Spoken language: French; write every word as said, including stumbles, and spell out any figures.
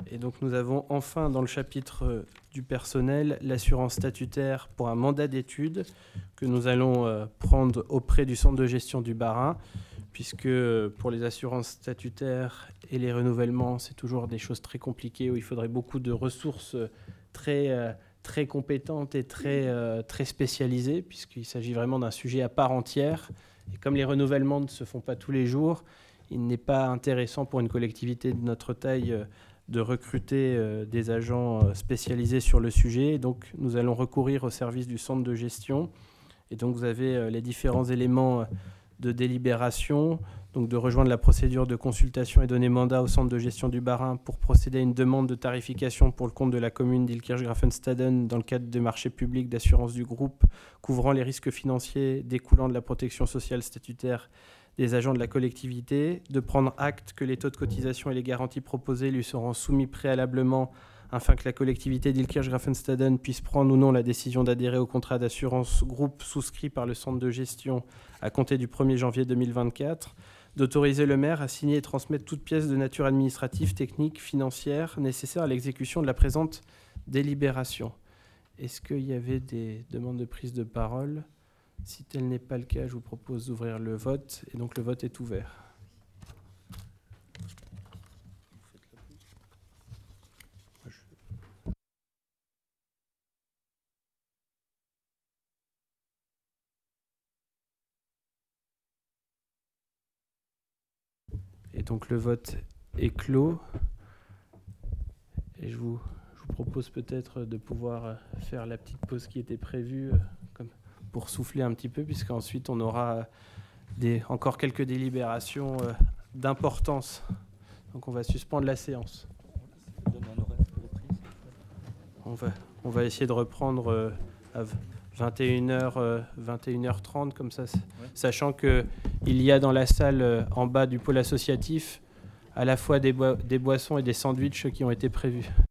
Et donc nous avons enfin dans le chapitre du personnel l'assurance statutaire pour un mandat d'études que nous allons euh, prendre auprès du centre de gestion du Bas-Rhin, puisque pour les assurances statutaires et les renouvellements, c'est toujours des choses très compliquées où il faudrait beaucoup de ressources très, euh, très compétentes et très, euh, très spécialisées, puisqu'il s'agit vraiment d'un sujet à part entière. Et comme les renouvellements ne se font pas tous les jours, il n'est pas intéressant pour une collectivité de notre taille euh, de recruter euh, des agents euh, spécialisés sur le sujet. Donc, nous allons recourir au service du centre de gestion. Et donc, vous avez euh, les différents éléments euh, de délibération, donc de rejoindre la procédure de consultation et donner mandat au centre de gestion du Bas-Rhin pour procéder à une demande de tarification pour le compte de la commune d'Illkirch-Graffenstaden dans le cadre des marchés publics d'assurance du groupe couvrant les risques financiers découlant de la protection sociale statutaire des agents de la collectivité, de prendre acte que les taux de cotisation et les garanties proposées lui seront soumis préalablement afin que la collectivité d'Illkirch-Graffenstaden puisse prendre ou non la décision d'adhérer au contrat d'assurance groupe souscrit par le centre de gestion à compter du premier janvier deux mille vingt-quatre, d'autoriser le maire à signer et transmettre toute pièce de nature administrative, technique, financière nécessaire à l'exécution de la présente délibération. Est-ce qu'il y avait des demandes de prise de parole ? Si tel n'est pas le cas, je vous propose d'ouvrir le vote. Et donc le vote est ouvert. Et donc le vote est clos. Et je vous, je vous propose peut-être de pouvoir faire la petite pause qui était prévue comme pour souffler un petit peu, puisqu'ensuite on aura des, encore quelques délibérations euh, d'importance. Donc on va suspendre la séance. On va, on va essayer de reprendre euh, à vingt et une heures, euh, vingt et une heures trente, comme ça, ouais. Sachant qu'il y a dans la salle euh, en bas du pôle associatif à la fois des, boi- des boissons et des sandwichs qui ont été prévus.